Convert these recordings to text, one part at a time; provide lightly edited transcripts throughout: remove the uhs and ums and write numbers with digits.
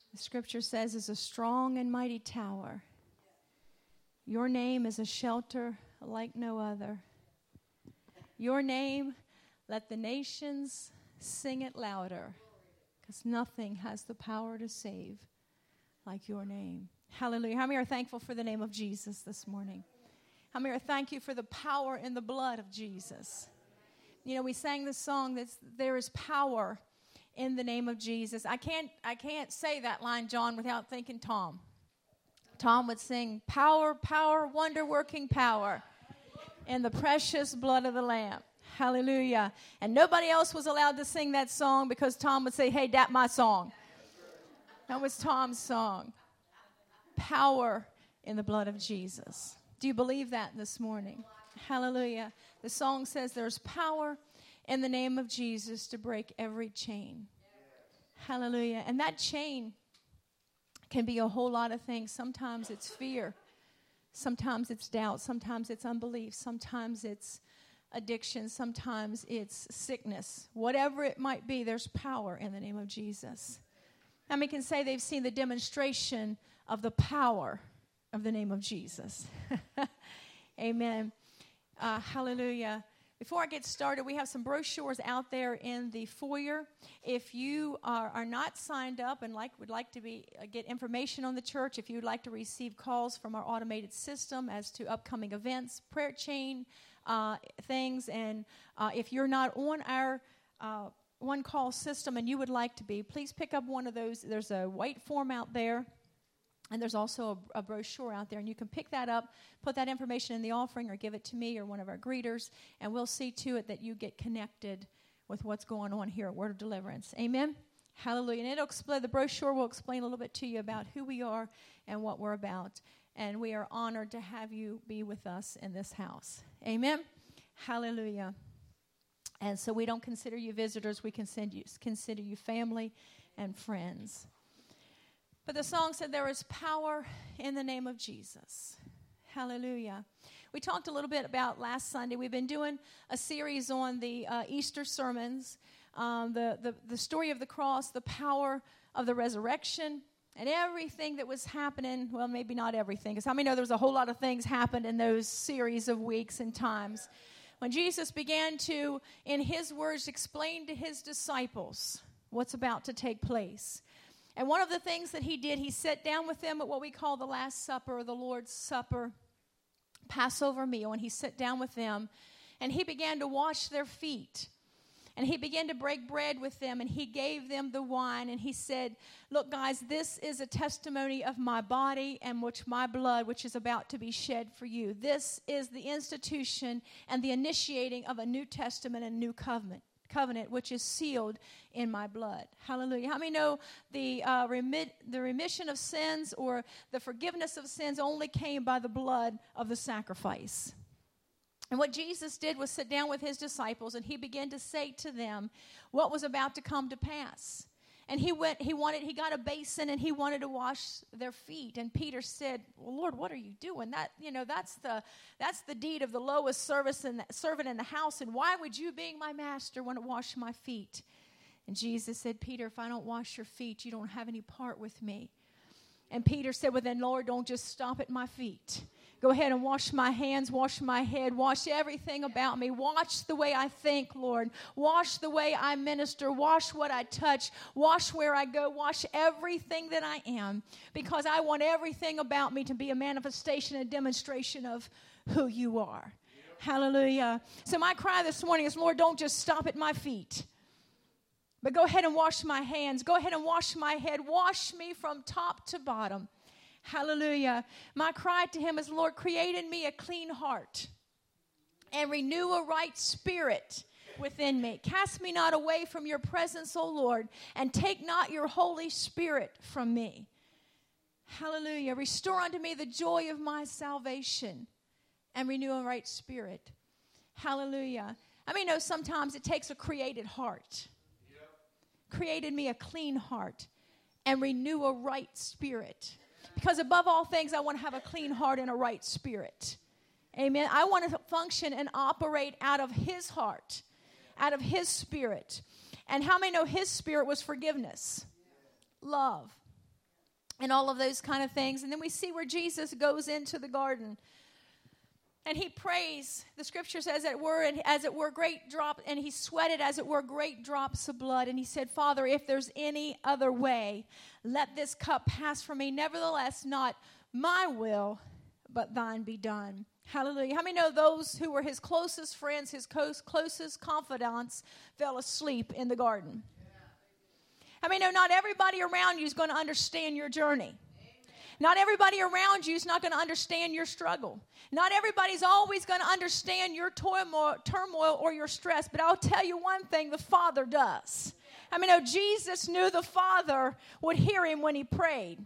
The scripture says, is a strong and mighty tower. Your name is a shelter like no other. Your name, let the nations sing it louder, because nothing has the power to save like your name. Hallelujah. How many are thankful for the name of Jesus this morning? How many are thank you for the power in the blood of Jesus? You know, we sang this song that there is power in the name of Jesus. I can't say that line, John, without thinking Tom. Tom would sing, power, power, wonder-working power in the precious blood of the Lamb. Hallelujah. And nobody else was allowed to sing that song because Tom would say, hey, that my song. That was Tom's song. Power in the blood of Jesus. Do you believe that this morning? Hallelujah. The song says there's power in the name of Jesus to break every chain. Hallelujah. And that chain can be a whole lot of things. Sometimes it's fear. Sometimes it's doubt. Sometimes it's unbelief. Sometimes it's addiction. Sometimes it's sickness. Whatever it might be, there's power in the name of Jesus. How many can say they've seen the demonstration of the power of the name of Jesus? Amen. Hallelujah. Before I get started, we have some brochures out there in the foyer. If you are not signed up and would like to get information on the church, if you would like to receive calls from our automated system as to upcoming events, prayer chain things, and if you're not on our one-call system and you would like to be, please pick up one of those. There's a white form out there. And there's also a brochure out there, and you can pick that up, put that information in the offering, or give it to me or one of our greeters, and we'll see to it that you get connected with what's going on here at Word of Deliverance. Amen? Hallelujah. And the brochure will explain a little bit to you about who we are and what we're about. And we are honored to have you be with us in this house. Amen? Hallelujah. And so we don't consider you visitors. We consider you family and friends. But the song said there is power in the name of Jesus. Hallelujah. We talked a little bit about last Sunday. We've been doing a series on the Easter sermons, the story of the cross, the power of the resurrection, and everything that was happening. Well, maybe not everything, because how many know there was a whole lot of things happened in those series of weeks and times. When Jesus began to, in his words, explain to his disciples what's about to take place. And one of the things that he did, he sat down with them at what we call the Last Supper, or the Lord's Supper, Passover meal, and he sat down with them, and he began to wash their feet. And he began to break bread with them, and he gave them the wine, and he said, look, guys, this is a testimony of my body and my blood, which is about to be shed for you. This is the institution and the initiating of a New Testament and new covenant, which is sealed in my blood. Hallelujah. How many know the remission of sins or the forgiveness of sins only came by the blood of the sacrifice? And what Jesus did was sit down with his disciples, and he began to say to them what was about to come to pass. And he got a basin, and he wanted to wash their feet. And Peter said, well, Lord, what are you doing? That's the deed of the lowest servant in the house. And why would you, being my master, want to wash my feet? And Jesus said, Peter, if I don't wash your feet, you don't have any part with me. And Peter said, well, then, Lord, don't just stop at my feet. Go ahead and wash my hands, wash my head, wash everything about me. Wash the way I think, Lord. Wash the way I minister. Wash what I touch. Wash where I go. Wash everything that I am, because I want everything about me to be a manifestation, a demonstration of who you are. Yep. Hallelujah. So my cry this morning is, Lord, don't just stop at my feet, but go ahead and wash my hands. Go ahead and wash my head. Wash me from top to bottom. Hallelujah. My cry to him is, Lord, create in me a clean heart and renew a right spirit within me. Cast me not away from your presence, O Lord, and take not your Holy Spirit from me. Hallelujah. Restore unto me the joy of my salvation and renew a right spirit. Hallelujah. I mean, sometimes it takes a created heart. Yep. Create in me a clean heart and renew a right spirit. Because above all things, I want to have a clean heart and a right spirit. Amen. I want to function and operate out of his heart, out of his spirit. And how many know his spirit was forgiveness, love, and all of those kind of things. And then we see where Jesus goes into the garden. And he prays, the scripture says, as it were great drop, and he sweated as it were great drops of blood. And he said, Father, if there's any other way, let this cup pass from me. Nevertheless, not my will, but thine be done. Hallelujah. How many know those who were his closest friends, his closest confidants, fell asleep in the garden? How many know not everybody around you is going to understand your journey? Not everybody around you is not going to understand your struggle. Not everybody's always going to understand your turmoil or your stress. But I'll tell you one thing, the Father does. I mean, Jesus knew the Father would hear him when he prayed.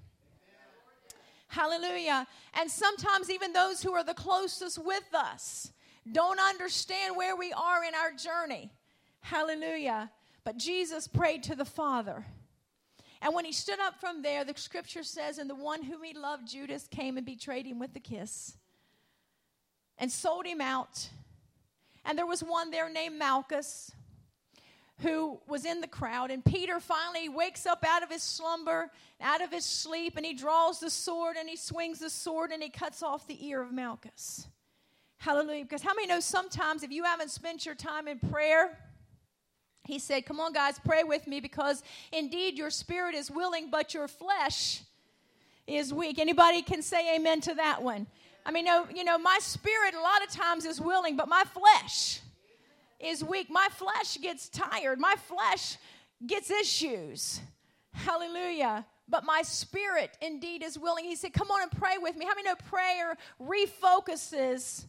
Hallelujah. And sometimes even those who are the closest with us don't understand where we are in our journey. Hallelujah. But Jesus prayed to the Father. And when he stood up from there, the scripture says, and the one whom he loved, Judas, came and betrayed him with a kiss and sold him out. And there was one there named Malchus who was in the crowd. And Peter finally wakes up out of his slumber, out of his sleep, and he draws the sword and he swings the sword and he cuts off the ear of Malchus. Hallelujah. Because how many know sometimes if you haven't spent your time in prayer, he said, come on, guys, pray with me, because indeed your spirit is willing, but your flesh is weak. Anybody can say amen to that one? I mean, my spirit a lot of times is willing, but my flesh is weak. My flesh gets tired. My flesh gets issues. Hallelujah. But my spirit indeed is willing. He said, come on and pray with me. How many know prayer refocuses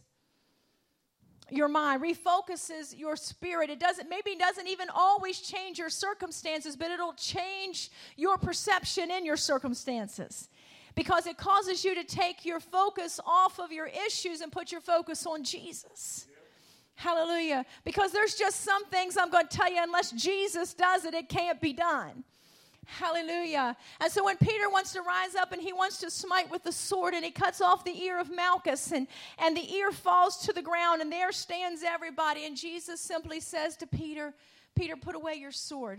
your mind, refocuses your spirit? It doesn't even always change your circumstances, but it'll change your perception in your circumstances, because it causes you to take your focus off of your issues and put your focus on Jesus. Hallelujah. Because there's just some things I'm going to tell you, unless Jesus does it, it can't be done. Hallelujah. And so when Peter wants to rise up and he wants to smite with the sword, and he cuts off the ear of Malchus, and the ear falls to the ground, and there stands everybody. And Jesus simply says to Peter, Peter, put away your sword.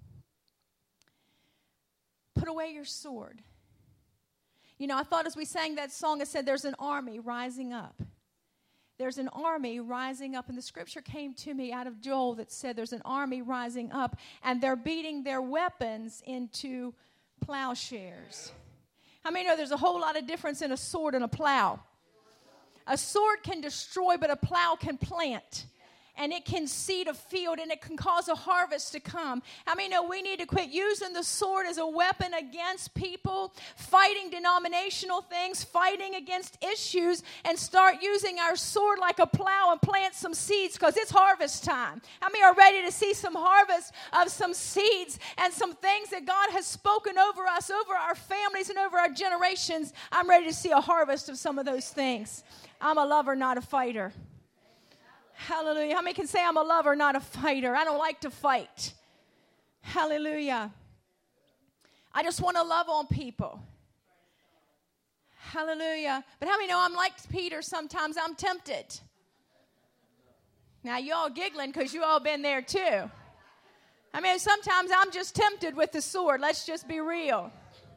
Put away your sword. You know, I thought as we sang that song, it said there's an army rising up. There's an army rising up, and the scripture came to me out of Joel that said there's an army rising up, and they're beating their weapons into plowshares. How many know there's a whole lot of difference in a sword and a plow? A sword can destroy, but a plow can plant. And it can seed a field, and it can cause a harvest to come. I mean, no, we need to quit using the sword as a weapon against people, fighting denominational things, fighting against issues, and start using our sword like a plow and plant some seeds, because it's harvest time. How many are ready to see some harvest of some seeds and some things that God has spoken over us, over our families, and over our generations? I'm ready to see a harvest of some of those things. I'm a lover, not a fighter. Hallelujah. How many can say I'm a lover, not a fighter? I don't like to fight. Hallelujah. I just want to love on people. Hallelujah. But how many know I'm like Peter? Sometimes I'm tempted. Now, you all giggling because you all been there too. I mean, sometimes I'm just tempted with the sword. Let's just be real.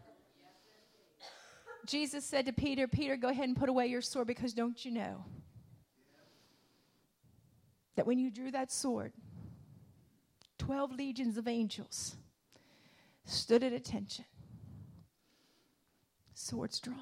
Jesus said to Peter, Peter, go ahead and put away your sword, because don't you know that when you drew that sword, 12 legions of angels stood at attention. Swords drawn.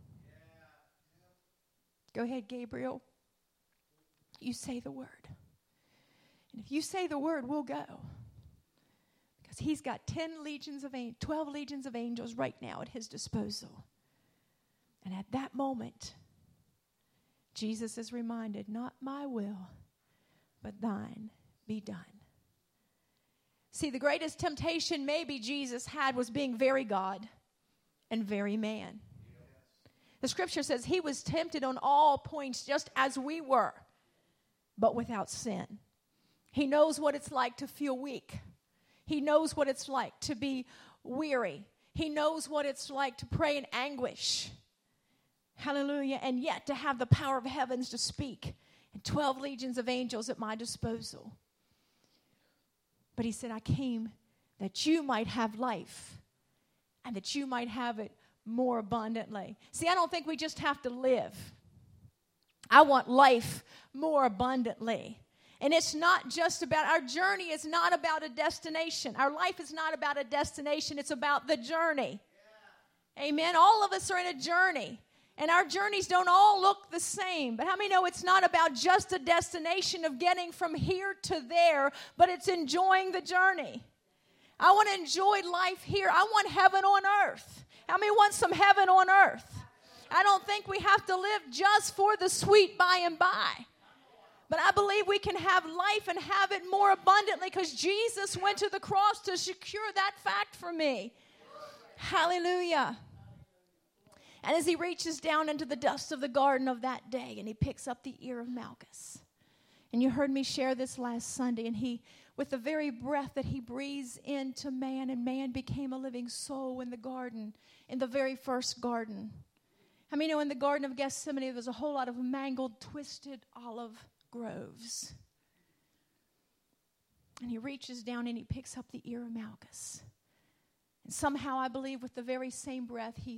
Go ahead, Gabriel. You say the word. And if you say the word, we'll go. Because he's got 12 legions of angels right now at his disposal. And at that moment, Jesus is reminded, not my will, but thine be done. See, the greatest temptation maybe Jesus had was being very God and very man. The scripture says he was tempted on all points just as we were, but without sin. He knows what it's like to feel weak. He knows what it's like to be weary. He knows what it's like to pray in anguish. Hallelujah. And yet to have the power of heavens to speak, and 12 legions of angels at my disposal. But he said, I came that you might have life, and that you might have it more abundantly. See, I don't think we just have to live. I want life more abundantly. And it's not just about, our journey is not about a destination. Our life is not about a destination. It's about the journey. Yeah. Amen. All of us are in a journey. And our journeys don't all look the same. But how many know it's not about just a destination of getting from here to there, but it's enjoying the journey. I want to enjoy life here. I want heaven on earth. How many want some heaven on earth? I don't think we have to live just for the sweet by and by. But I believe we can have life and have it more abundantly because Jesus went to the cross to secure that fact for me. Hallelujah. And as he reaches down into the dust of the garden of that day and he picks up the ear of Malchus. And you heard me share this last Sunday. And he, with the very breath that he breathes into man, and man became a living soul in the garden, in the very first garden. I mean, in the Garden of Gethsemane, there was a whole lot of mangled, twisted olive groves. And he reaches down and he picks up the ear of Malchus. And somehow, I believe, with the very same breath, he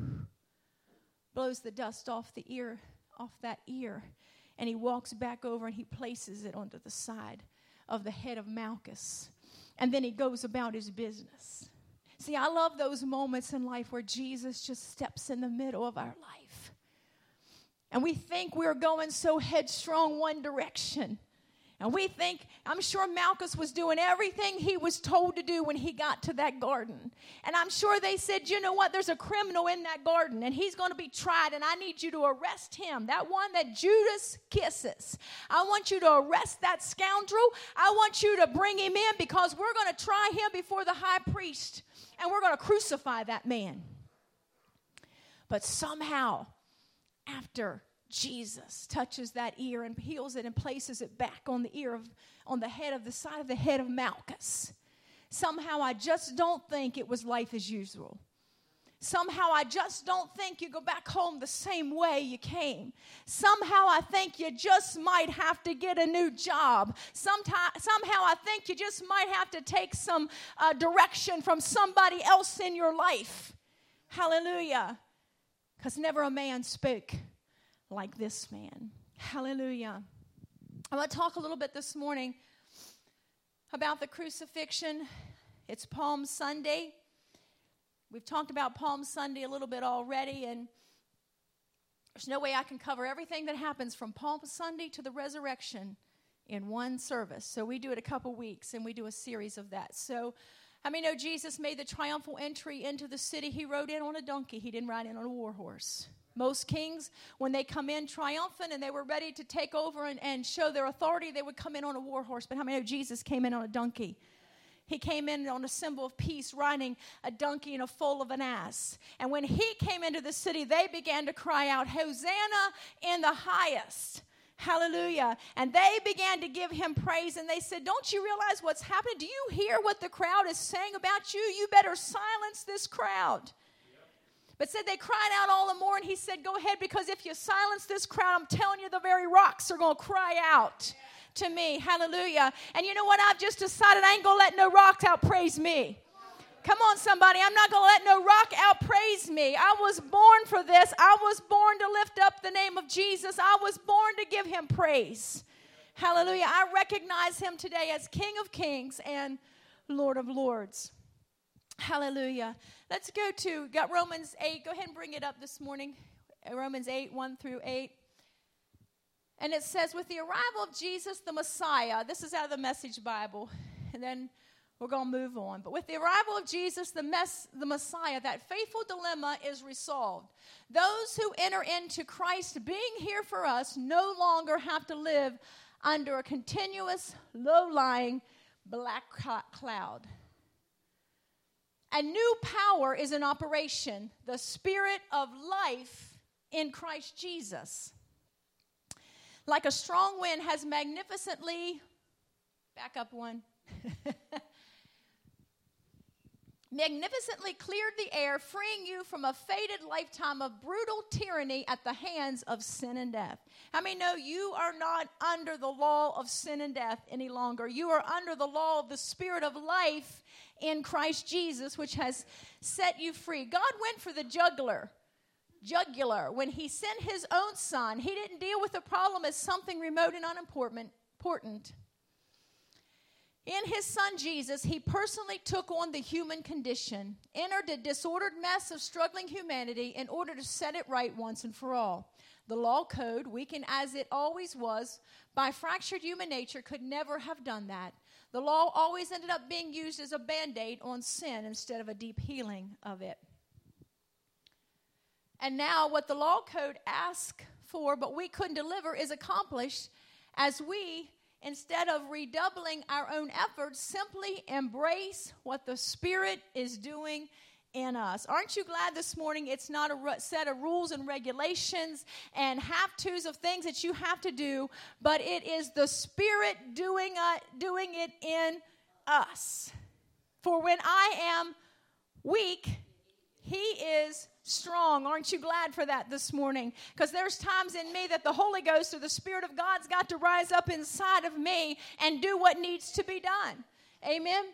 blows the dust off that ear, and he walks back over and he places it onto the side of the head of Malchus, and then he goes about his business. See, I love those moments in life where Jesus just steps in the middle of our life, and we think we're going so headstrong one direction. And we think, I'm sure Malchus was doing everything he was told to do when he got to that garden. And I'm sure they said, you know what, there's a criminal in that garden, and he's going to be tried, and I need you to arrest him, that one that Judas kisses. I want you to arrest that scoundrel. I want you to bring him in because we're going to try him before the high priest, and we're going to crucify that man. But somehow, after Jesus touches that ear and peels it and places it back on the head of the side of the head of Malchus. Somehow I just don't think it was life as usual. Somehow I just don't think you go back home the same way you came. Somehow I think you just might have to get a new job. Somehow I think you just might have to take some direction from somebody else in your life. Hallelujah. Because never a man spoke like this man. Hallelujah. I want to talk a little bit this morning about the crucifixion. It's Palm Sunday. We've talked about Palm Sunday a little bit already, and there's no way I can cover everything that happens from Palm Sunday to the resurrection in one service. So we do it a couple weeks, and we do a series of that. So how many know Jesus made the triumphal entry into the city? He rode in on a donkey. He didn't ride in on a war horse. Most kings, when they come in triumphant and they were ready to take over and show their authority, they would come in on a war horse. But how many know Jesus came in on a donkey? He came in on a symbol of peace, riding a donkey and a foal of an ass. And when he came into the city, they began to cry out, Hosanna in the highest. Hallelujah. And they began to give him praise, and they said, don't you realize what's happening? Do you hear what the crowd is saying about you? You better silence this crowd. But said they cried out all the more, and he said, go ahead, because if you silence this crowd, I'm telling you, the very rocks are going to cry out to me. Hallelujah. And you know what? I've just decided I ain't going to let no rock outpraise me. Come on, somebody. I'm not going to let no rock outpraise me. I was born for this. I was born to lift up the name of Jesus. I was born to give him praise. Hallelujah. I recognize him today as King of Kings and Lord of Lords. Hallelujah. Let's got Romans 8. Go ahead and bring it up this morning. Romans 8, 1 through 8. And it says, with the arrival of Jesus the Messiah, this is out of the Message Bible, and then we're going to move on. But with the arrival of Jesus the Messiah, that faithful dilemma is resolved. Those who enter into Christ being here for us no longer have to live under a continuous, low-lying black cloud. A new power is in operation, the Spirit of life in Christ Jesus. Like a strong wind has magnificently, back up one, magnificently cleared the air, freeing you from a fated lifetime of brutal tyranny at the hands of sin and death. How many know you are not under the law of sin and death any longer? You are under the law of the Spirit of life in Christ Jesus, which has set you free. God went for the jugular. When he sent his own son, he didn't deal with the problem as something remote and unimportant. In his son Jesus, he personally took on the human condition, entered the disordered mess of struggling humanity in order to set it right once and for all. The law code, weakened as it always was by fractured human nature, could never have done that. The law always ended up being used as a Band-Aid on sin instead of a deep healing of it. And now what the law code asked for, but we couldn't deliver, is accomplished as we, instead of redoubling our own efforts, simply embrace what the Spirit is doing in us. Aren't you glad this morning it's not a set of rules and regulations and have-tos of things that you have to do, but it is the Spirit doing it in us. For when I am weak, he is strong. Aren't you glad for that this morning? Because there's times in me that the Holy Ghost or the Spirit of God's got to rise up inside of me and do what needs to be done. Amen?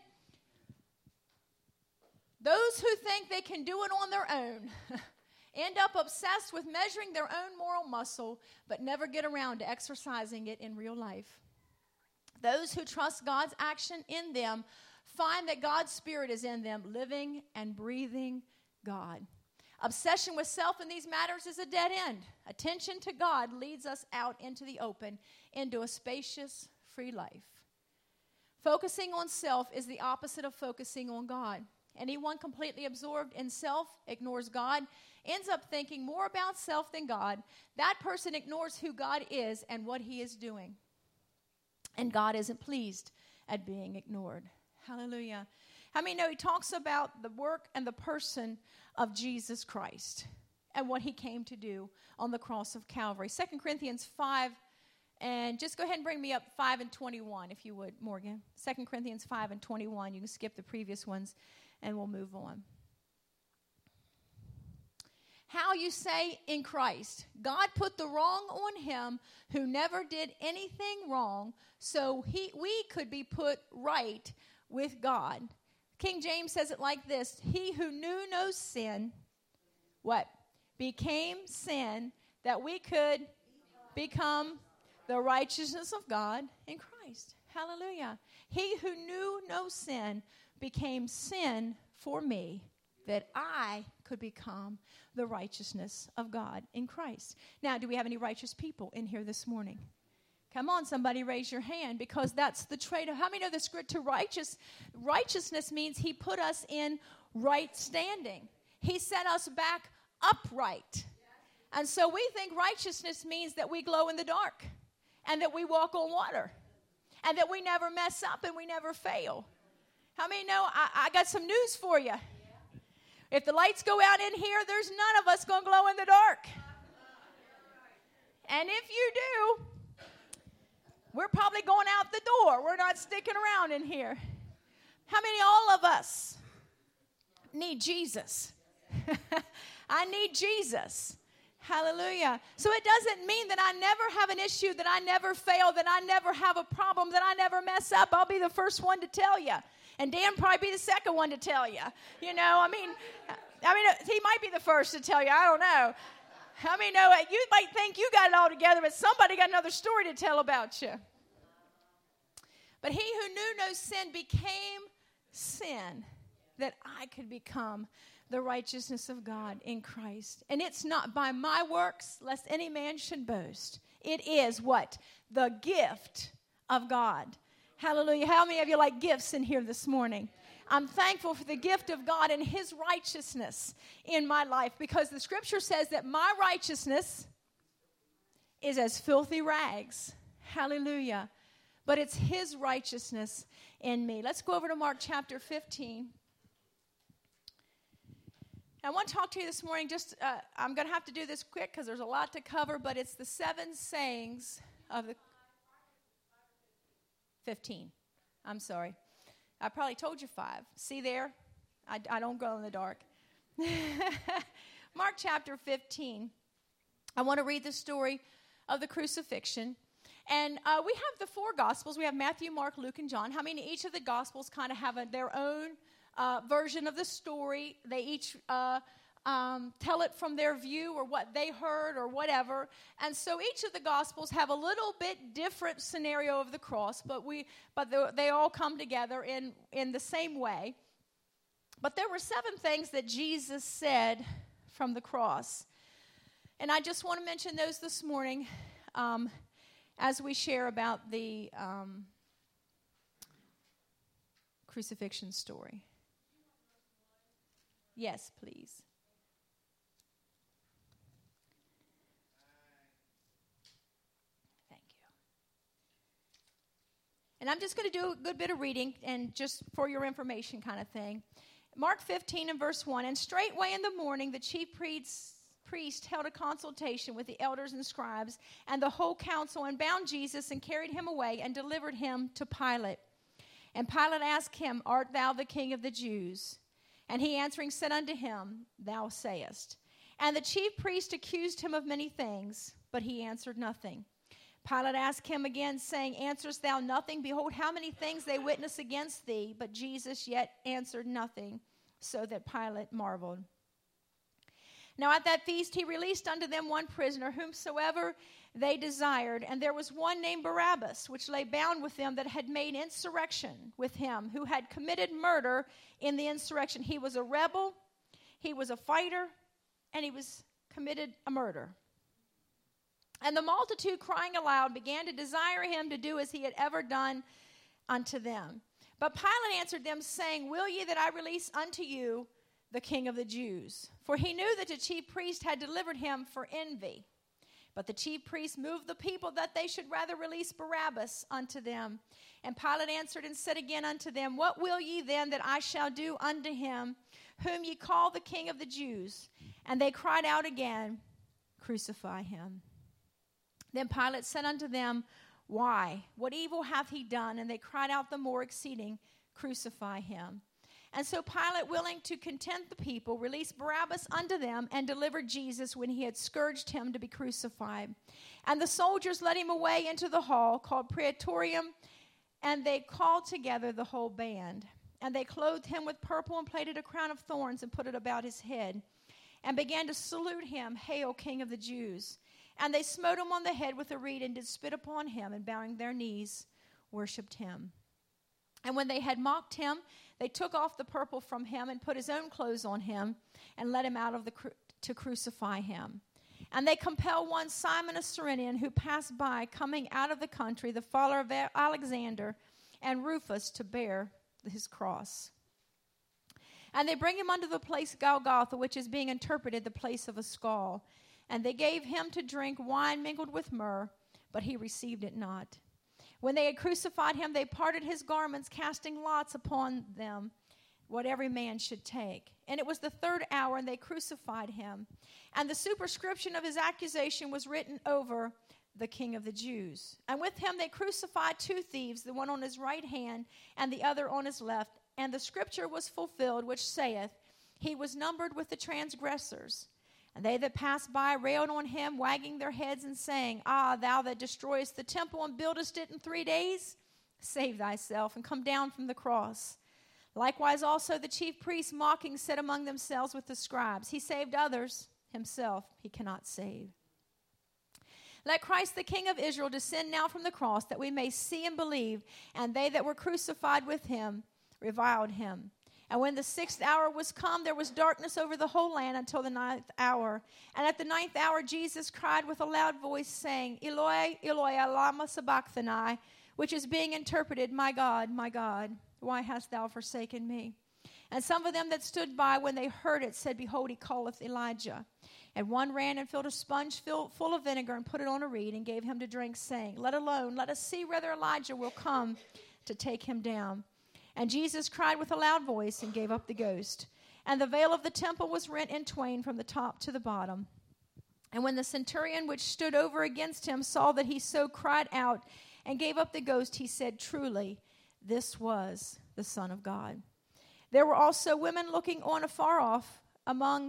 Those who think they can do it on their own end up obsessed with measuring their own moral muscle, but never get around to exercising it in real life. Those who trust God's action in them find that God's Spirit is in them, living and breathing God. Obsession with self in these matters is a dead end. Attention to God leads us out into the open, into a spacious, free life. Focusing on self is the opposite of focusing on God. Anyone completely absorbed in self ignores God, ends up thinking more about self than God. That person ignores who God is and what he is doing. And God isn't pleased at being ignored. Hallelujah. How many know he talks about the work and the person of Jesus Christ and what he came to do on the cross of Calvary? 2 Corinthians 5, and just go ahead and bring me up 5 and 21, if you would, Morgan. 2 Corinthians 5 and 21. You can skip the previous ones, and we'll move on. How you say in Christ, God put the wrong on him who never did anything wrong, so we could be put right with God. King James says it like this: he who knew no sin, what? Became sin, that we could become the righteousness of God in Christ. Hallelujah. He who knew no sin became sin for me, that I could become the righteousness of God in Christ. Now, do we have any righteous people in here this morning? Come on, somebody raise your hand, because that's the trait of, how many know the script to righteousness means he put us in right standing. He set us back upright. And so we think righteousness means that we glow in the dark and that we walk on water and that we never mess up and we never fail. How many know I got some news for you? If the lights go out in here, there's none of us going to glow in the dark. And if you do, we're probably going out the door. We're not sticking around in here. How many, all of us, need Jesus? I need Jesus. Hallelujah. So it doesn't mean that I never have an issue, that I never fail, that I never have a problem, that I never mess up. I'll be the first one to tell you. And Dan probably be the second one to tell you. You know, I mean, he might be the first to tell you. I don't know. How many know it? You might think you got it all together, but somebody got another story to tell about you. But he who knew no sin became sin, that I could become the righteousness of God in Christ. And it's not by my works, lest any man should boast. It is what? The gift of God. Hallelujah. How many of you like gifts in here this morning? I'm thankful for the gift of God and his righteousness in my life, because the scripture says that my righteousness is as filthy rags. Hallelujah. But it's his righteousness in me. Let's go over to Mark chapter 15. I want to talk to you this morning. I'm going to have to do this quick because there's a lot to cover, but it's the 7 sayings of the 15. I'm sorry. I probably told you 5. See there? I don't go in the dark. Mark chapter 15. I want to read the story of the crucifixion. And we have the 4 Gospels. We have Matthew, Mark, Luke, and John. How many? Each of the Gospels kind of have their own version of the story. They each tell it from their view or what they heard or whatever. And so each of the Gospels have a little bit different scenario of the cross, but they all come together in the same way. But there were 7 things that Jesus said from the cross. And I just want to mention those this morning as we share about the crucifixion story. Yes, please. Thank you. And I'm just going to do a good bit of reading and just for your information kind of thing. Mark 15 and verse 1, and straightway in the morning the chief priest held a consultation with the elders and scribes and the whole council, and bound Jesus and carried him away and delivered him to Pilate. And Pilate asked him, Art thou the king of the Jews? And he answering said unto him, Thou sayest. And the chief priest accused him of many things, but he answered nothing. Pilate asked him again, saying, Answerest thou nothing? Behold, how many things they witness against thee. But Jesus yet answered nothing, so that Pilate marveled. Now at that feast he released unto them one prisoner, whomsoever they desired. And there was one named Barabbas, which lay bound with them that had made insurrection with him, who had committed murder in the insurrection. He was a rebel, he was a fighter, and he was committed a murder. And the multitude, crying aloud, began to desire him to do as he had ever done unto them. But Pilate answered them, saying, Will ye that I release unto you the King of the Jews? For he knew that the chief priest had delivered him for envy. But the chief priest moved the people that they should rather release Barabbas unto them. And Pilate answered and said again unto them, What will ye then that I shall do unto him, whom ye call the King of the Jews? And they cried out again, Crucify him. Then Pilate said unto them, Why? What evil hath he done? And they cried out the more exceeding, Crucify him. And so Pilate, willing to content the people, released Barabbas unto them and delivered Jesus when he had scourged him to be crucified. And the soldiers led him away into the hall called Praetorium, and they called together the whole band. And they clothed him with purple and plaited a crown of thorns and put it about his head, and began to salute him, Hail, King of the Jews. And they smote him on the head with a reed and did spit upon him, and bowing their knees, worshipped him. And when they had mocked him, they took off the purple from him and put his own clothes on him and led him out of to crucify him. And they compelled one Simon a Cyrenian who passed by, coming out of the country, the father of Alexander and Rufus, to bear his cross. And they bring him unto the place Golgotha, which is being interpreted the place of a skull. And they gave him to drink wine mingled with myrrh, but he received it not. When they had crucified him, they parted his garments, casting lots upon them, what every man should take. And it was the 3rd hour, and they crucified him. And the superscription of his accusation was written over the King of the Jews. And with him they crucified 2 thieves, the one on his right hand and the other on his left. And the scripture was fulfilled, which saith, He was numbered with the transgressors. And they that passed by railed on him, wagging their heads and saying, Ah, thou that destroyest the temple and buildest it in 3 days, save thyself and come down from the cross. Likewise also the chief priests mocking said among themselves with the scribes, He saved others, himself he cannot save. Let Christ the King of Israel descend now from the cross, that we may see and believe. And they that were crucified with him reviled him. And when the 6th hour was come, there was darkness over the whole land until the 9th hour. And at the 9th hour Jesus cried with a loud voice, saying, Eloi, Eloi, lama sabachthani, which is being interpreted, My God, why hast thou forsaken me? And some of them that stood by, when they heard it, said, Behold, he calleth Elijah. And one ran and filled a sponge full of vinegar and put it on a reed and gave him to drink, saying, Let alone, let us see whether Elijah will come to take him down. And Jesus cried with a loud voice and gave up the ghost. And the veil of the temple was rent in twain from the top to the bottom. And when the centurion which stood over against him saw that he so cried out and gave up the ghost, he said, Truly, this was the Son of God. There were also women looking on afar off, among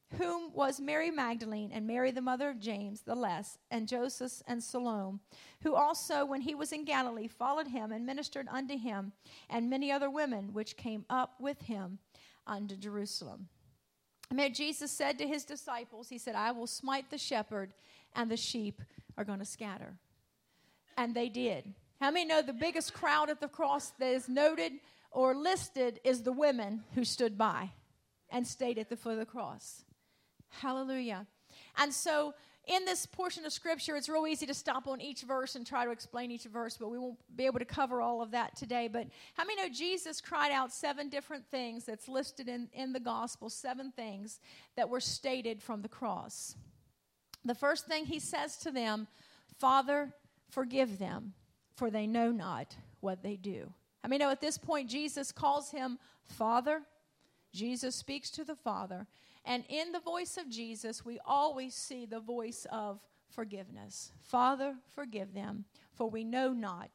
whom was Mary Magdalene, and Mary the mother of James the Less, and Joseph and Salome, who also, when he was in Galilee, followed him and ministered unto him, and many other women which came up with him unto Jerusalem. And Jesus said to his disciples, he said, I will smite the shepherd, and the sheep are going to scatter. And they did. How many know the biggest crowd at the cross that is noted or listed is the women who stood by and stayed at the foot of the cross? Hallelujah. And so in this portion of Scripture, it's real easy to stop on each verse and try to explain each verse, but we won't be able to cover all of that today. But how many know Jesus cried out 7 different things that's listed in the gospel, 7 things that were stated from the cross? The first thing he says to them, Father, forgive them, for they know not what they do. I mean, at this point, Jesus calls him Father. Jesus speaks to the Father. And in the voice of Jesus, we always see the voice of forgiveness. Father, forgive them, for they know not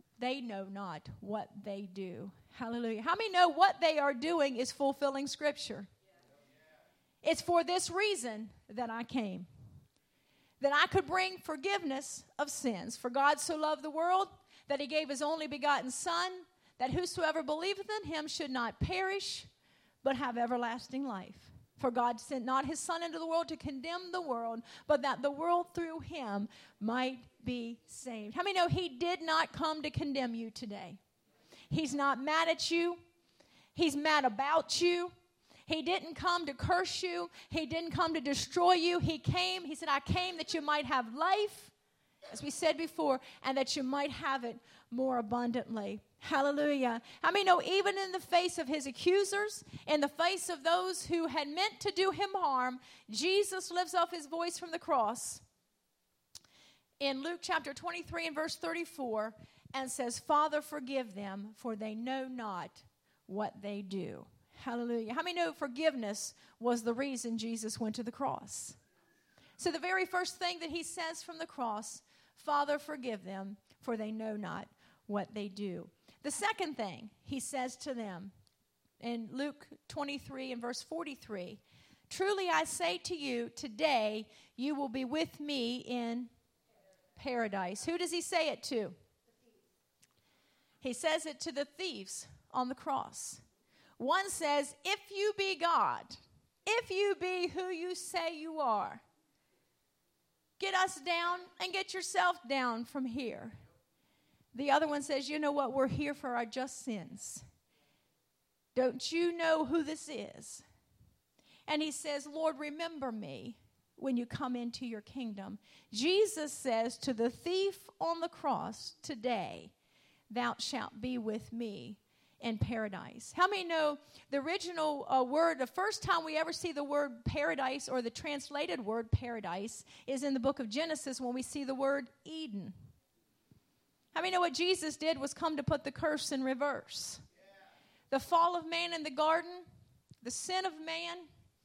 what they do. Hallelujah. How many know what they are doing is fulfilling Scripture? It's for this reason that I came, that I could bring forgiveness of sins. For God so loved the world that he gave his only begotten Son, that whosoever believeth in him should not perish, but have everlasting life. For God sent not his Son into the world to condemn the world, but that the world through him might be saved. How many know he did not come to condemn you today? He's not mad at you. He's mad about you. He didn't come to curse you. He didn't come to destroy you. He said, I came that you might have life, as we said before, and that you might have it more abundantly. Hallelujah. How many know even in the face of his accusers, in the face of those who had meant to do him harm, Jesus lifts up his voice from the cross in Luke chapter 23 and verse 34 and says, Father, forgive them, for they know not what they do. Hallelujah. How many know forgiveness was the reason Jesus went to the cross? So the very first thing that he says from the cross, Father, forgive them, for they know not what they do. The second thing he says to them in Luke 23 and verse 43, truly I say to you, today you will be with me in paradise. Who does he say it to? He says it to the thieves on the cross. One says, if you be God, if you be who you say you are, get us down and get yourself down from here. The other one says, you know what? We're here for our just sins. Don't you know who this is? And he says, Lord, remember me when you come into your kingdom. Jesus says to the thief on the cross, today thou shalt be with me in paradise. How many know the original word, the first time we ever see the word paradise or the translated word paradise is in the book of Genesis when we see the word Eden. How many know what Jesus did was come to put the curse in reverse? Yeah. The fall of man in the garden, the sin of man,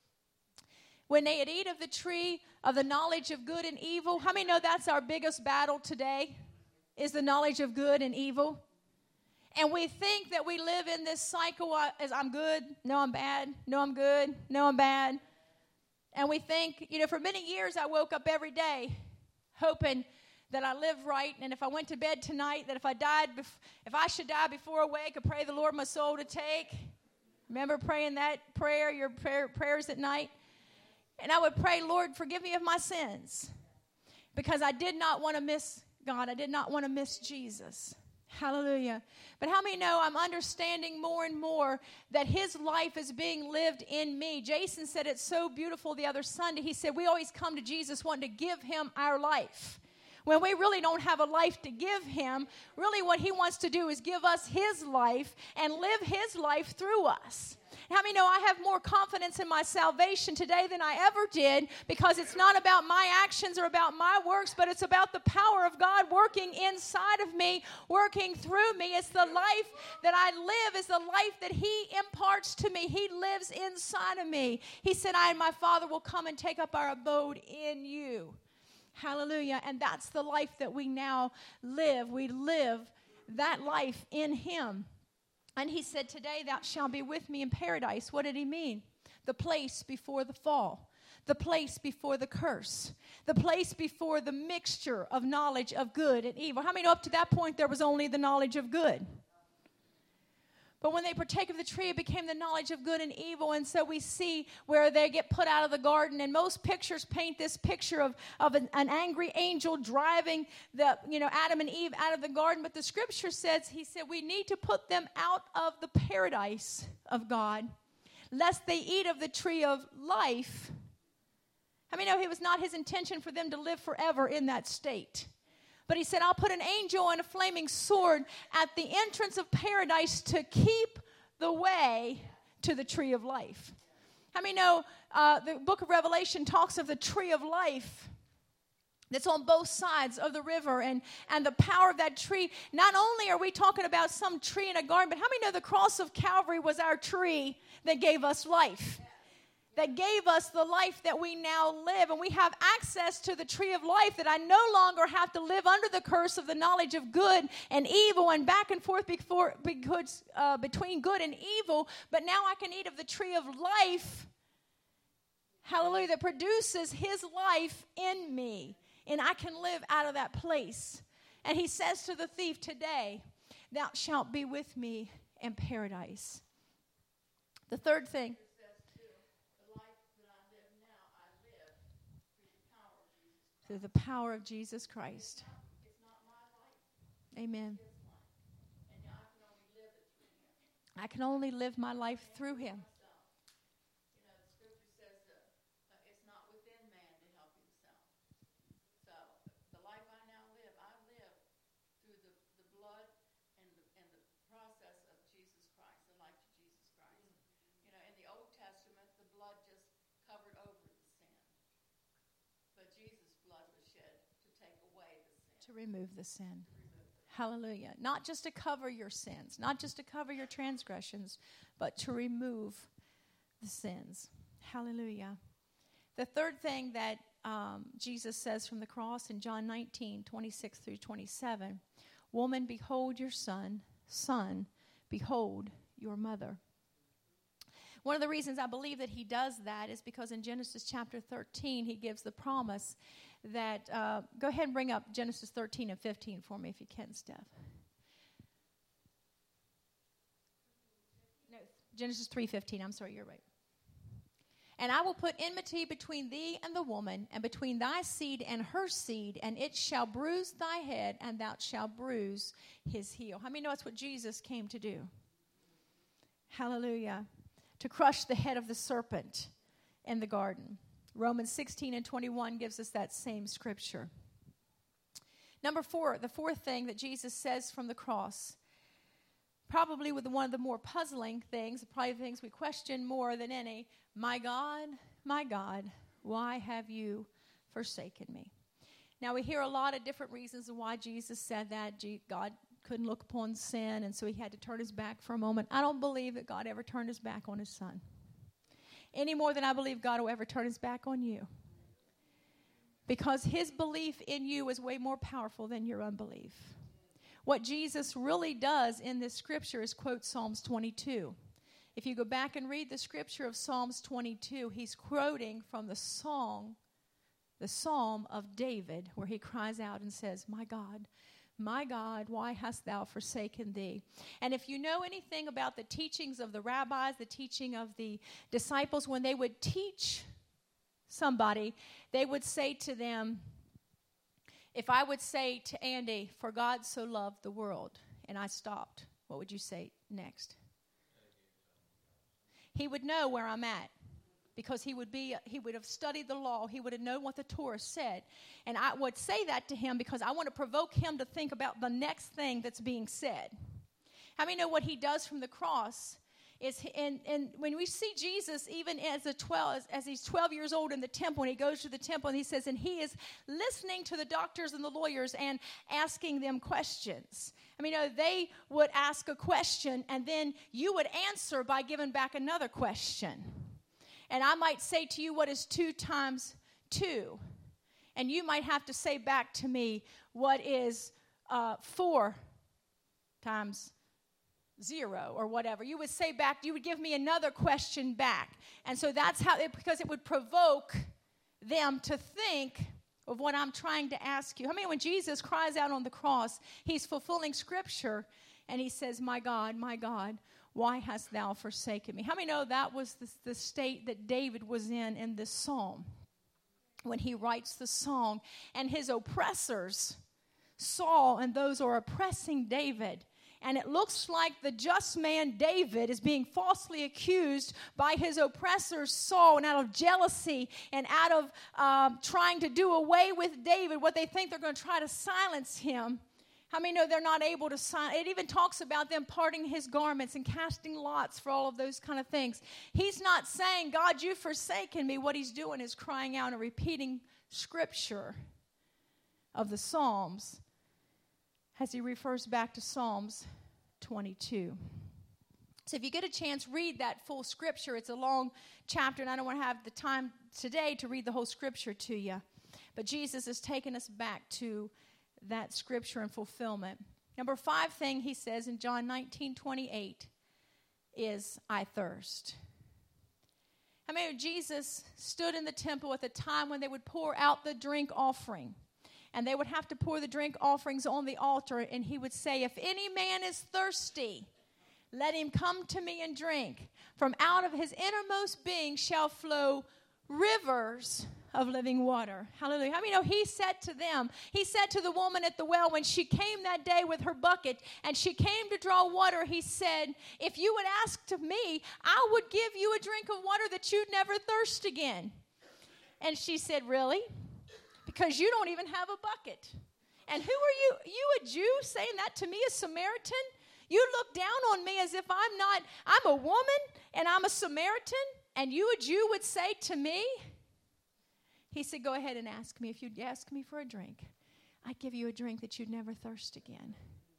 when they had eaten of the tree of the knowledge of good and evil. How many know that's our biggest battle today, is the knowledge of good and evil? And we think that we live in this cycle as I'm good, no, I'm bad, no, I'm good, no, I'm bad. And we think, for many years I woke up every day hoping that I live right, and if I went to bed tonight, that if I should die before I wake, I pray the Lord my soul to take. Remember praying that prayer, your prayers at night? And I would pray, Lord, forgive me of my sins, because I did not want to miss God. I did not want to miss Jesus. Hallelujah. But how many know I'm understanding more and more that his life is being lived in me? Jason said it's so beautiful the other Sunday. He said we always come to Jesus wanting to give him our life, when we really don't have a life to give him. Really what he wants to do is give us his life and live his life through us. How many know I have more confidence in my salvation today than I ever did, because it's not about my actions or about my works, but it's about the power of God working inside of me, working through me. It's the life that I live, is the life that he imparts to me. He lives inside of me. He said, I and my Father will come and take up our abode in you. Hallelujah. And that's the life that we now live. We live that life in him. And he said, today thou shalt be with me in paradise. What did he mean? the place before the fall, the place before the curse, the place before the mixture of knowledge of good and evil. How many know up to that point there was only the knowledge of good? But when they partake of the tree, it became the knowledge of good and evil. And so we see where they get put out of the garden. And most pictures paint this picture of an angry angel driving Adam and Eve out of the garden. But the scripture says, he said, we need to put them out of the paradise of God, lest they eat of the tree of life. I mean, no, it was not his intention for them to live forever in that state. But he said, I'll put an angel and a flaming sword at the entrance of paradise to keep the way to the tree of life. How many know the book of Revelation talks of the tree of life that's on both sides of the river and the power of that tree? Not only are we talking about some tree in a garden, but how many know the cross of Calvary was our tree that gave us life? That gave us the life that we now live. And we have access to the tree of life, that I no longer have to live under the curse of the knowledge of good and evil and back and forth between good and evil. But now I can eat of the tree of life, hallelujah, that produces his life in me. And I can live out of that place. And he says to the thief, today, thou shalt be with me in paradise. The third thing. Through the power of Jesus Christ. It's not my life. Amen. And I can only live it through him. I can only live my life through him. You know, the scripture says it's not within man to help himself. So the life I now live, I live through the blood and the process of Jesus Christ, the life of Jesus Christ. You know, in the Old Testament, the blood just covered over the sin. But Jesus' blood was shed to take away the sin. To remove the sin. Hallelujah. Not just to cover your sins, not just to cover your transgressions, but to remove the sins. Hallelujah. The third thing that Jesus says from the cross in John 19, 26 through 27, woman, behold your son. Son, behold your mother. One of the reasons I believe that he does that is because in Genesis chapter 13, he gives the promise that, go ahead and bring up Genesis 13 and 15 for me if you can, Steph. No, Genesis 3:15, I'm sorry, you're right. And I will put enmity between thee and the woman, and between thy seed and her seed, and it shall bruise thy head, and thou shalt bruise his heel. How many know that's what Jesus came to do? Hallelujah. To crush the head of the serpent in the garden. Romans 16 and 21 gives us that same scripture. Number 4, the fourth thing that Jesus says from the cross, probably with one of the more puzzling things, probably the things we question more than any, my God, why have you forsaken me? Now we hear a lot of different reasons why Jesus said that. God couldn't look upon sin, and so he had to turn his back for a moment. I don't believe that God ever turned his back on his son, any more than I believe God will ever turn his back on you, because his belief in you is way more powerful than your unbelief. What Jesus really does in this scripture is quote Psalms 22. If you go back and read the scripture of Psalms 22, he's quoting from the Psalm of David, where he cries out and says, my God, why hast thou forsaken thee? And if you know anything about the teachings of the rabbis, the teaching of the disciples, when they would teach somebody, they would say to them, if I would say to Andy, for God so loved the world, and I stopped, what would you say next? He would know where I'm at. Because he would have studied the law. He would have known what the Torah said. And I would say that to him because I want to provoke him to think about the next thing that's being said. How many know what he does from the cross is, and when we see Jesus, even as he's 12 years old in the temple, and he goes to the temple, and he says, and he is listening to the doctors and the lawyers and asking them questions. I mean, they would ask a question, and then you would answer by giving back another question. And I might say to you, what is 2 times 2? And you might have to say back to me, what is 4 times 0 or whatever. You would say back, you would give me another question back. And so that's how, because it would provoke them to think of what I'm trying to ask you. I mean, when Jesus cries out on the cross, he's fulfilling Scripture, and he says, my God, why hast thou forsaken me? How many know that was the state that David was in this psalm when he writes the song? And his oppressors, Saul and those who are oppressing David, and it looks like the just man David is being falsely accused by his oppressor Saul, and out of jealousy and out of trying to do away with David, what they think they're going to try to silence him. How many know they're not able to silence? It even talks about them parting his garments and casting lots for all of those kind of things. He's not saying, God, you've forsaken me. What he's doing is crying out and repeating Scripture of the Psalms as he refers back to Psalms 22. So if you get a chance, read that full Scripture. It's a long chapter, and I don't want to have the time today to read the whole Scripture to you. But Jesus has taken us back to that Scripture and fulfillment. Number 5 thing he says in John 19:28 is, I thirst. I mean, Jesus stood in the temple at the time when they would pour out the drink offering. And they would have to pour the drink offerings on the altar. And he would say, if any man is thirsty, let him come to me and drink. From out of his innermost being shall flow rivers of living water. Hallelujah. How many know he said to them, he said to the woman at the well when she came that day with her bucket and she came to draw water, he said, if you would ask to me, I would give you a drink of water that you'd never thirst again. And she said, really? Because you don't even have a bucket. And who are you? You a Jew saying that to me, a Samaritan? You look down on me as if I'm a woman and I'm a Samaritan, and you a Jew would say to me? He said, go ahead and ask me. If you'd ask me for a drink, I'd give you a drink that you'd never thirst again.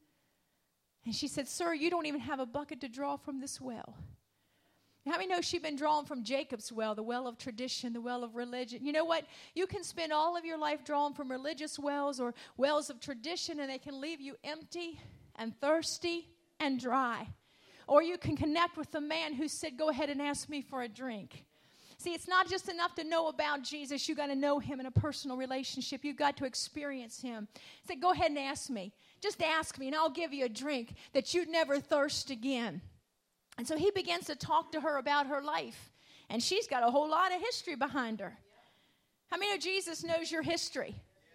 And she said, sir, you don't even have a bucket to draw from this well. How many know she'd been drawn from Jacob's well, the well of tradition, the well of religion? You know what? You can spend all of your life drawn from religious wells or wells of tradition, and they can leave you empty and thirsty and dry. Or you can connect with the man who said, go ahead and ask me for a drink. See, it's not just enough to know about Jesus. You got to know him in a personal relationship. You've got to experience him. He said, go ahead and ask me. Just ask me, and I'll give you a drink that you'd never thirst again. And so he begins to talk to her about her life. And she's got a whole lot of history behind her. How many of Jesus knows your history?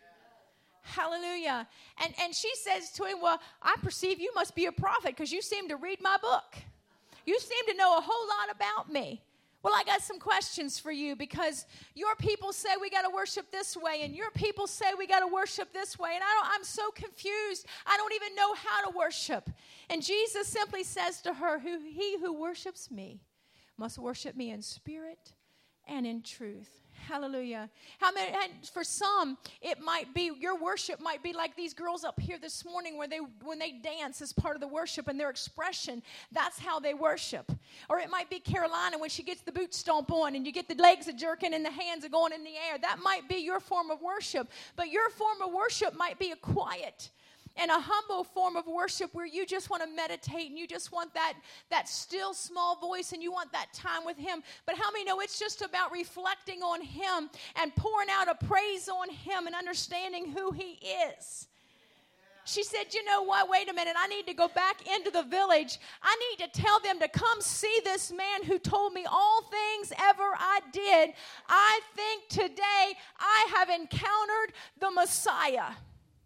Hallelujah. And she says to him, well, I perceive you must be a prophet because you seem to read my book. You seem to know a whole lot about me. Well, I got some questions for you because your people say we got to worship this way and your people say we got to worship this way. And I'm so confused. I don't even know how to worship. And Jesus simply says to her, he who worships me must worship me in spirit and in truth. Hallelujah. And for some, it might be, your worship might be like these girls up here this morning when they dance as part of the worship and their expression, that's how they worship. Or it might be Carolina when she gets the boot stomp on and you get the legs a-jerking and the hands are going in the air. That might be your form of worship. But your form of worship might be a quiet and a humble form of worship where you just want to meditate and you just want that still small voice and you want that time with him. But how many know it's just about reflecting on him and pouring out a praise on him and understanding who he is? She said, you know what, wait a minute, I need to go back into the village. I need to tell them to come see this man who told me all things ever I did. I think today I have encountered the Messiah.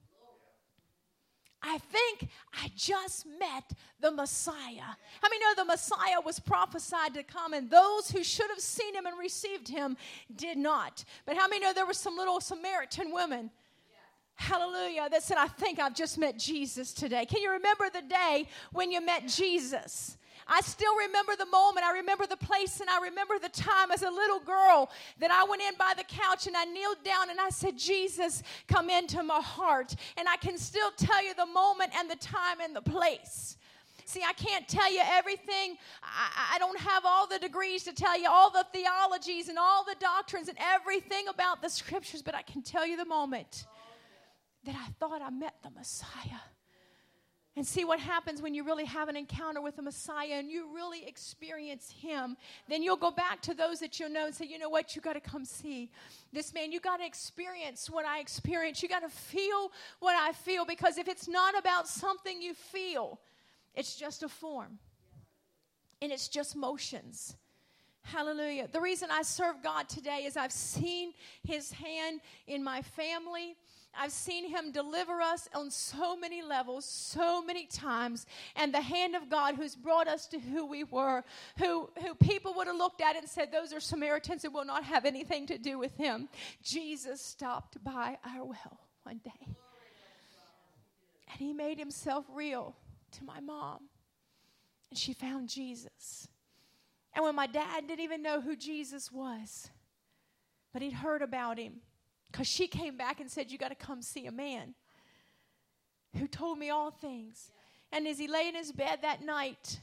I think I just met the Messiah. How many know the Messiah was prophesied to come, and those who should have seen him and received him did not? But how many know there were some little Samaritan women, hallelujah, that said, I think I've just met Jesus today. Can you remember the day when you met Jesus? I still remember the moment. I remember the place, and I remember the time as a little girl that I went in by the couch and I kneeled down and I said, Jesus, come into my heart. And I can still tell you the moment and the time and the place. See, I can't tell you everything. I don't have all the degrees to tell you all the theologies and all the doctrines and everything about the scriptures, but I can tell you the moment that I thought I met the Messiah. And see what happens when you really have an encounter with the Messiah and you really experience him. Then you'll go back to those that you know and say, you know what, you got to come see this man. You got to experience what I experience. You got to feel what I feel, because if it's not about something you feel, it's just a form. And it's just motions. Hallelujah. The reason I serve God today is I've seen his hand in my family. I've seen him deliver us on so many levels, so many times. And the hand of God who's brought us to who we were, who people would have looked at and said, those are Samaritans and will not have anything to do with him. Jesus stopped by our well one day. And he made himself real to my mom. And she found Jesus. And when my dad didn't even know who Jesus was, but he'd heard about him, because she came back and said, you got to come see a man who told me all things. And as he lay in his bed that night,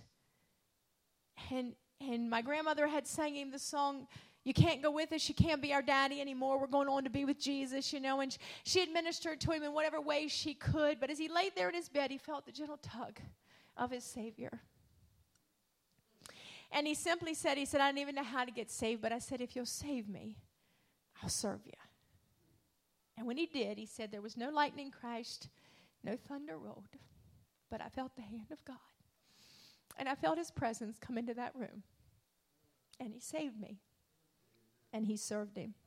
and my grandmother had sang him the song, you can't go with us, you can't be our daddy anymore, we're going on to be with Jesus, you know. And she administered to him in whatever way she could. But as he laid there in his bed, he felt the gentle tug of his Savior. And he simply said, I don't even know how to get saved, but I said, if you'll save me, I'll serve you. And when he did, he said, there was no lightning crashed, no thunder rolled, but I felt the hand of God. And I felt his presence come into that room. And he saved me. And he served him.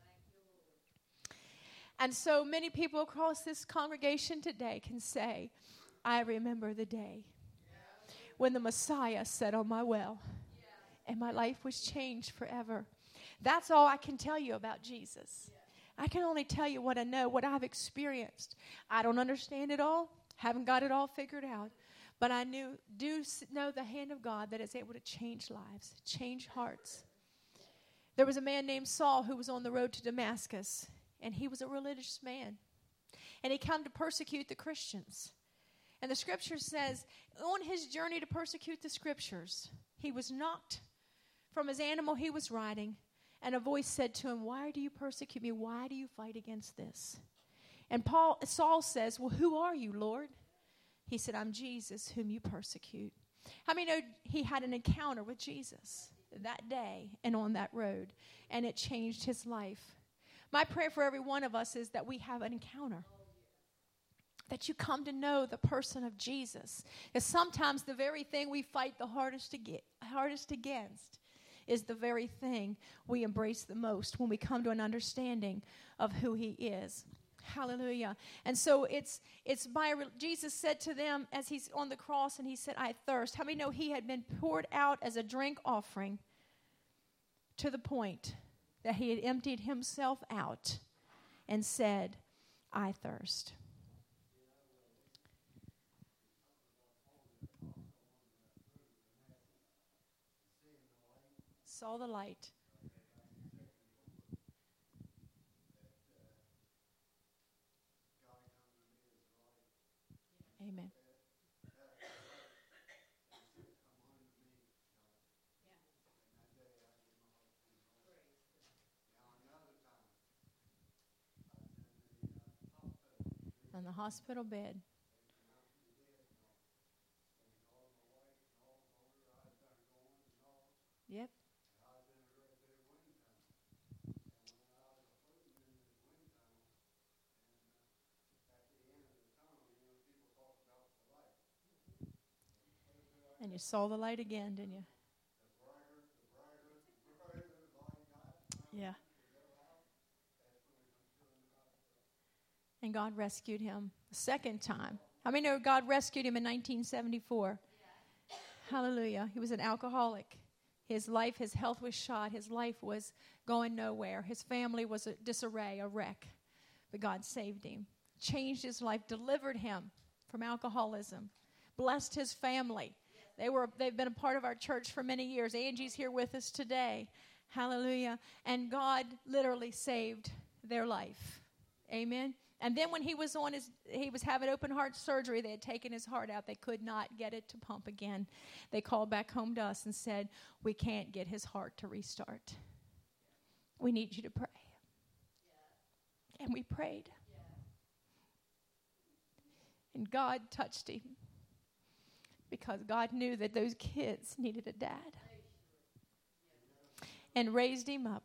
And so many people across this congregation today can say, I remember the day when the Messiah sat on my well and my life was changed forever. That's all I can tell you about Jesus. I can only tell you what I know, what I've experienced. I don't understand it all, haven't got it all figured out, but I do know the hand of God that is able to change lives, change hearts. There was a man named Saul who was on the road to Damascus, and he was a religious man, and he came to persecute the Christians. And the scripture says, on his journey to persecute the scriptures, he was knocked from his animal he was riding. And a voice said to him, why do you persecute me? Why do you fight against this? And Saul says, well, who are you, Lord? He said, I'm Jesus, whom you persecute. How many know he had an encounter with Jesus that day and on that road, and it changed his life? My prayer for every one of us is that we have an encounter, that you come to know the person of Jesus. Because sometimes the very thing we fight the hardest against is the very thing we embrace the most when we come to an understanding of who he is. Hallelujah. And so Jesus said to them as he's on the cross, and he said, I thirst. How many know he had been poured out as a drink offering to the point that he had emptied himself out and said, I thirst. Saw the light. Amen. On the hospital bed. Yep. And you saw the light again, didn't you? Yeah. And God rescued him a second time. How many know God rescued him in 1974? Hallelujah. He was an alcoholic. His life, his health was shot. His life was going nowhere. His family was a disarray, a wreck. But God saved him, changed his life, delivered him from alcoholism, blessed his family. They've been a part of our church for many years. Angie's here with us today. Hallelujah. And God literally saved their life. Amen. And then when he was having open heart surgery, they had taken his heart out. They could not get it to pump again. They called back home to us and said, we can't get his heart to restart. We need you to pray. And we prayed. And God touched him. because God knew that those kids needed a dad and raised him up.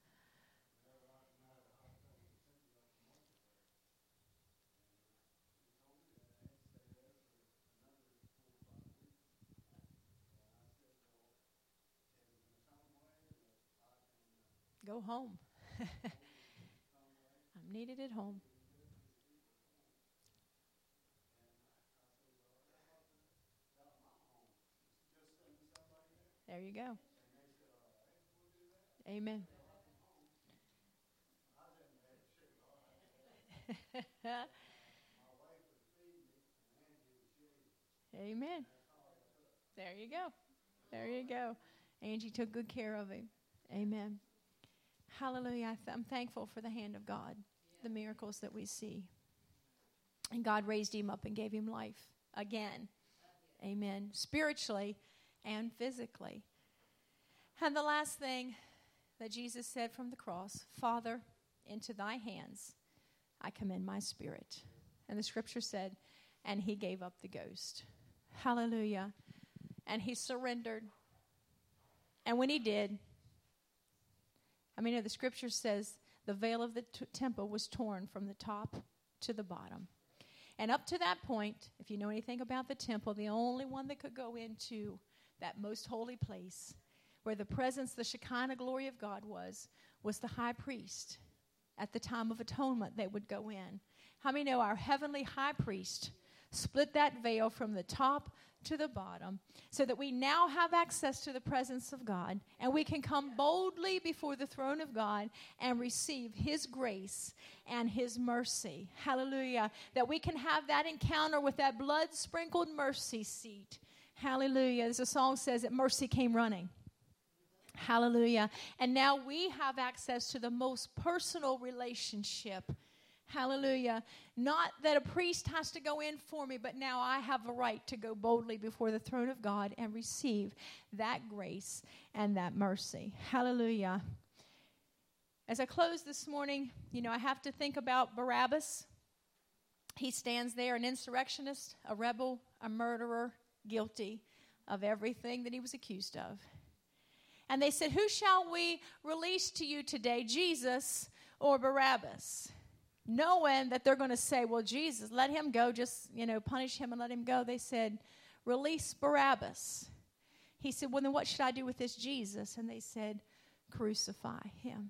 Go home. I'm needed at home. There you go. Amen. Amen. There you go. There you go. Angie took good care of him. Amen. Hallelujah. I'm thankful for the hand of God, the miracles that we see. And God raised him up and gave him life again. Amen. Spiritually and physically. And the last thing that Jesus said from the cross, Father, into thy hands I commend my spirit. And the scripture said, and he gave up the ghost. Hallelujah. And he surrendered. And when he did, the scripture says the veil of the temple was torn from the top to the bottom. And up to that point, if you know anything about the temple, the only one that could go into that most holy place where the presence, the Shekinah glory of God was the high priest. At the time of atonement, they would go in. How many know our heavenly high priest split that veil from the top to the bottom so that we now have access to the presence of God and we can come boldly before the throne of God and receive his grace and his mercy. Hallelujah. That we can have that encounter with that blood-sprinkled mercy seat. Hallelujah. As the song says, that mercy came running. Hallelujah. And now we have access to the most personal relationship. Hallelujah. Not that a priest has to go in for me, but now I have a right to go boldly before the throne of God and receive that grace and that mercy. Hallelujah. As I close this morning, I have to think about Barabbas. He stands there, an insurrectionist, a rebel, a murderer, guilty of everything that he was accused of. And they said, who shall we release to you today, Jesus or Barabbas? Knowing that they're going to say, well, Jesus, let him go, just, punish him and let him go. They said, release Barabbas. He said, well, then what should I do with this Jesus? And they said, crucify him.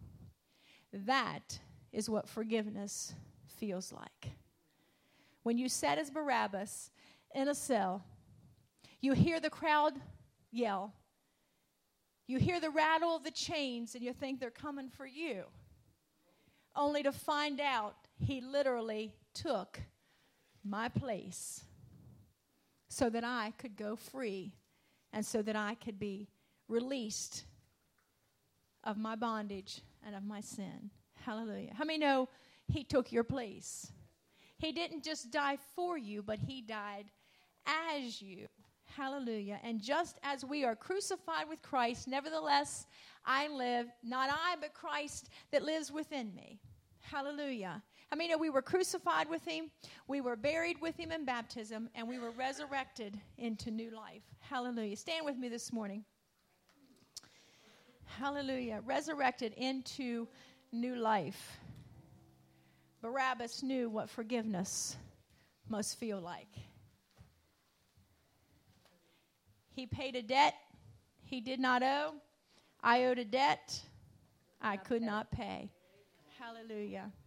That is what forgiveness feels like. When you sat as Barabbas in a cell, you hear the crowd yell. You hear the rattle of the chains and you think they're coming for you. Only to find out he literally took my place so that I could go free and so that I could be released of my bondage and of my sin. Hallelujah. How many know he took your place? He didn't just die for you, but he died as you. Hallelujah. And just as we are crucified with Christ, nevertheless, I live, not I, but Christ that lives within me. Hallelujah. I mean, we were crucified with him, we were buried with him in baptism, and we were resurrected into new life. Hallelujah. Stand with me this morning. Hallelujah. Resurrected into new life. Barabbas knew what forgiveness must feel like. He paid a debt he did not owe. I owed a debt I could not pay. Hallelujah.